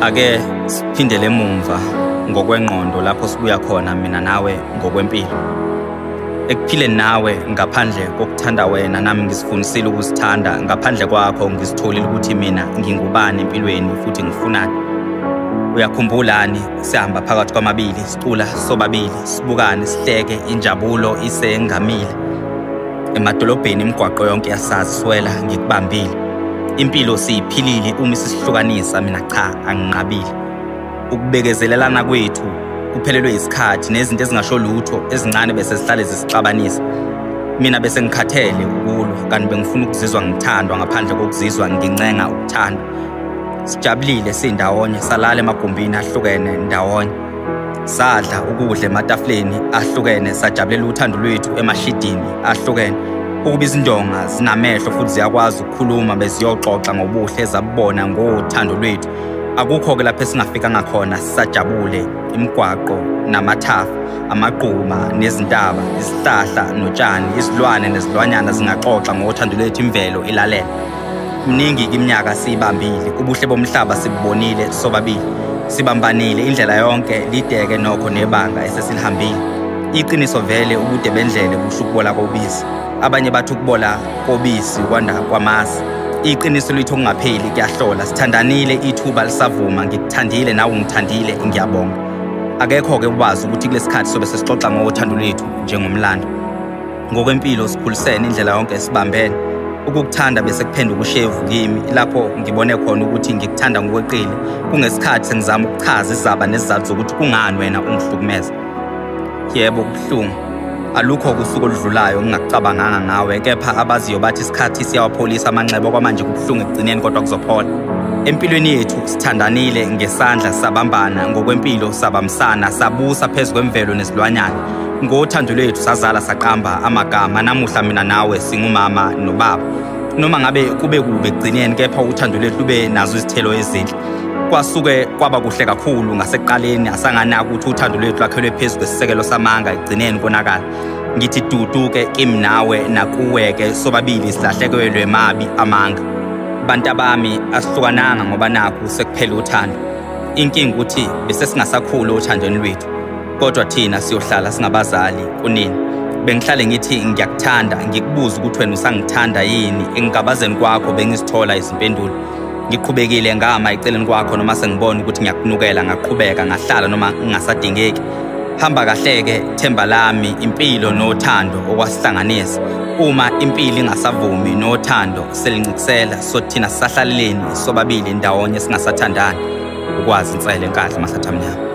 Ake siphindele emumva ngokwengqondo lapho sibuya khona mina nawe ngokwempilo. Ekuphileni nawe ngaphandle kokuthanda wena nami ngisifundisile ukusithanda, ngaphandle kwakho ngisitholile ukuthi mina ngingubani empilweni futhi ngifunani. Uyakhumbulani sihamba phakathi kwamabili, sicula sobabili, sibukane, sihleke, injabulo isengamile. Emadolobheni imigwaqo yonke yasazi swela ngikubambile. Impilo siyiphilile uma sisihlukanisa, mina cha anginqabile. Ukubekezelelana kwethu kuphelelwe isikhathi nezinto ezingasho lutho ezincane bese sihlale zisixabanisa. Mina bese ngikhathele ukulwa kanti bengifuna ukuzizwa ngithandwa ngaphandle kokuzizwa ngincenga ukuthanda. Sijabulile sindawonye, salala emagumbini ahlukene ndawonye. Sadla ukudla ematafuleni ahlukene, sajabulela uthando lwethu emashidini ahlukene. Ukuba izindonga zinamehlo futhi ziyakwazi ukukhuluma beziyoxoxa ngobuhle ezabubona ngothando lwethu. Akukho-ke lapho esingafika ngakhona sisajabule, imigwaqo namathafa, amaqhuma nezintaba, izihlahla notshani, izilwane nezilwanyana zingaxoxa ngothando lwethu, imvelo ilalela. Mningi-ke iminyaka siyibambile, ubuhle bomhlaba sibubonile sobabili. Sibambanile indlela yonke, lideke nokho nebanga esesilihambile. Iqiniso vele ubude bendlele busho ukubola kobisi. Abanye bathi ukubola kobisi kwanda kwamasi. Iqiniso lethu okungapheli kuyahlola. Sithandanile ithuba lisavuma, ngikuthandile nawe ungithandile, ngiyabonga. Akekho-ke ubazi ukuthi kulesikhathi sobe sesixoxa ngothando lwethu njengomlando. Ngokwempilo sikhulisene indlela yonke esibambene. Ukukuthanda bese kuphenduka ushevu kimi, lapho ngibone khona ukuthi ngikuthanda ngokweqile, kungesikhathi sengizama ukuchaza izaba nezizathu zokuthi kungani wena ungihlukumeza. Yebo kubuhlungu, alukho kusuku oludlulayo ngingakucabanganga ngawe, kepha abaziyo bathi isikhathi siyawapholisa amanxeba kwamanje kubuhlungu ekugcineni kodwa kuzophola. Empilweni yethu sithandanile ngesandla, sabambana ngokwempilo, sabamsana, sabusa phezu kwemvelo nezilwanyana. Ngothando lwethu sazala saqamba amagama, namuhla mina nawe singumama nobaba. Noma ngabe kube kubi ekugcineni, kepha uthando lwethu lube nazo izithelo ezinhle. Kwasuke kwaba kuhle kakhulu ngasekuqaleni, asanganaka ukuthi uthando lwethu lwakhelwe phezu kwesisekelo samanga, ekugcineni konakala. Ngithi dudu-ke kimi nawe nakuwe-ke sobabili silahlekelwe mabi amanga. Bantu bami asihlukananga ngoba nakhu sekuphela uthando. Inkinga ukuthi bese singasakhula othandweni lwethu, kodwa thina siyohlala singabazali kunini. Bengihlale ngithi ngiyakuthanda, ngikubuza ukuthi wena usangithanda yini. Engikabazeni kwakho bengisithola izimpendulo. Ngiqhubekile ngama eceleni kwakho noma sengibona ukuthi ngiyakunukela, ngaqhubeka ngahlala noma ngingasadingeki. Hamba kahle-ke themba lami, impilo nothando okwasihlanganisa. Uma impilo ingasavumi nothando selincikisela, so thina sisahlaleleni sobabili ndawonye singasathandani. Ukwazi insele enkadla masathamnyama.